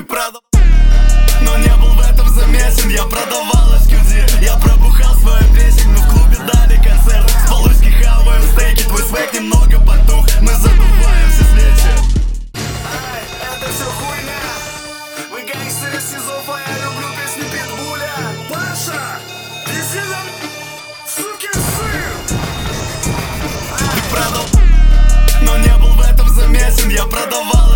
продал, но не был в этом замесен. Я продавал SQD, я пробухал свою песню. Мы в клубе дали концерт, с Полуйски хаваем стейки. Твой свек немного потух, мы задуваем все свечи. Ай, это все хуйня. Вы гангстеры СИЗО, а я люблю песни Питбуля. Паша, вези нам сукин сын. Продал, но не был в этом замесен. Я продавал